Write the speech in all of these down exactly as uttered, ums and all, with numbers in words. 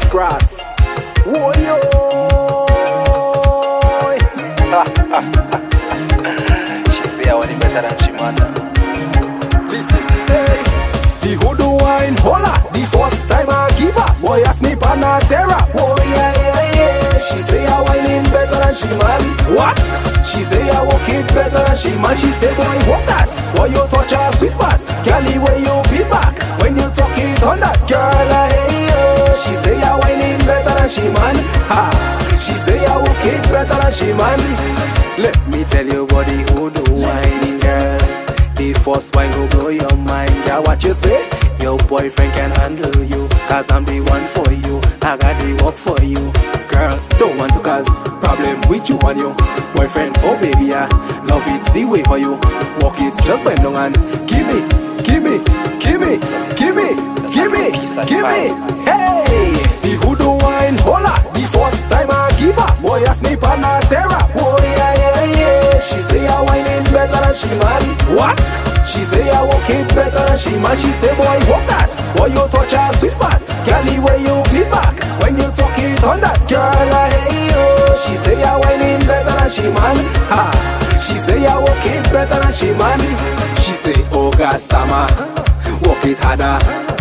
Frost. Oh yo. She say I want it better than she man. Listen, hey. The hoodoo wine holla. The first time I give her, boy ask me Panatera. Oh yeah yeah yeah. She say I whining better than she man. What? She say I walk it better than she man. She say boy walk that. Boy you touch a sweet spot. Girlie where you be back when you talk it on that girl. Hey yo. She say I whining better than she man. Ha. She say I walk it better than she man. Let me tell you what the hoodoo whining girl. The first wine go blow your mind. Yeah, what you say? Your boyfriend can handle you, cause I'm the one for you. I got the work for you. Girl, don't want to cause problem with you and your boyfriend. Oh baby, I love it the way how you walk it. Just bend down and give me, give me, give me, give me, give me, give me. Hey, the hoodoo wine holla. The first time I give her, boy ask me Panatera. Oh yeah yeah yeah. She say I whining better than she man. What? She say I walk it better than she man. She say boy walk that. Boy you touch a sweet spot. Girlie where you be back when you talk it on that girl. Hey yo. She say I whining better than she man. Ha. She say I walk it better than she man. She say oh God stammer, walk it harder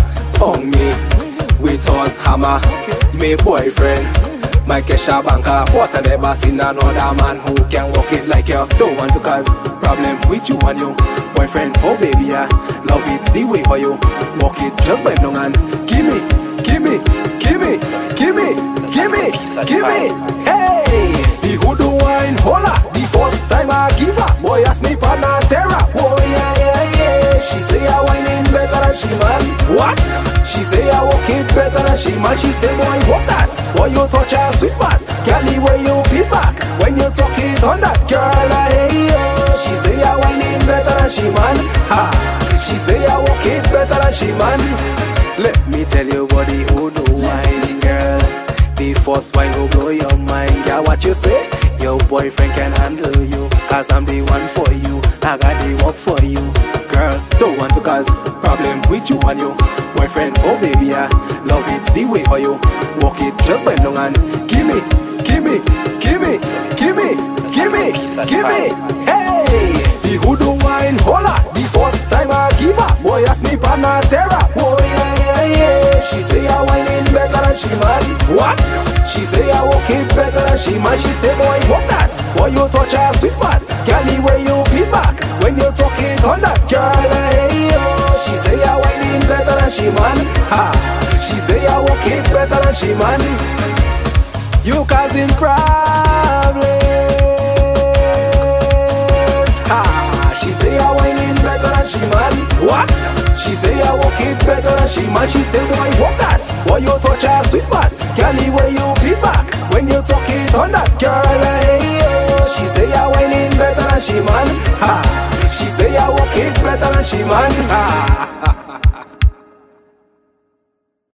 on me with us hammer. Me boyfriend, my Kesha banker, but I never seen another man who can walk it like you. Don't want to cause problem with you and your boyfriend. Oh baby, I love it the way how you walk it. Just bend down and give me, give me, give me, give me, give me, give me. Hey, the hoodoo wine holla. The first time I give her, boy ask me Panatera. Oh yeah yeah yeah. She say I whining better than she man. What? She say I walk it better than she man. She say boy walk that. Boy you touch a sweet spot. Girlie where you be back when you talk it on that girl. Hey yo. She say I whining better than she man. Ha. She say I walk it better than she man. Let me tell you what the hoodoo whining girl. The first wine go blow your mind. Yeah, what you say? Your boyfriend can handle you, cause I'm the one for you. I got the work for you. Girl, don't want to cause problem with you and your boyfriend. Oh baby, I love it the way how you walk it. Just bend down and give me, give me, give me, give me, give me, give me. Hey, the hoodoo wine holla. The first time I give her, boy ask me Panatera. Oh yeah yeah yeah. She say I whining better than she man. What? She say I walk it better than she man. She say boy walk that. Boy you touch a sweet spot. Girlie where you be back when you talk it on that girl. Hey yo. She say I whining better than she man. Ha. She say I walk it better than she man. You causing problems. Ha. She say I whining better than she man. What? She say I walk it better than she man. She say boy walk that. Boy you touch a sweet spot. Girlie where you be back when you talk it on that girl. Hey yo. She say I whining better than she man. Ha. She say I walk it better than she man. Ha.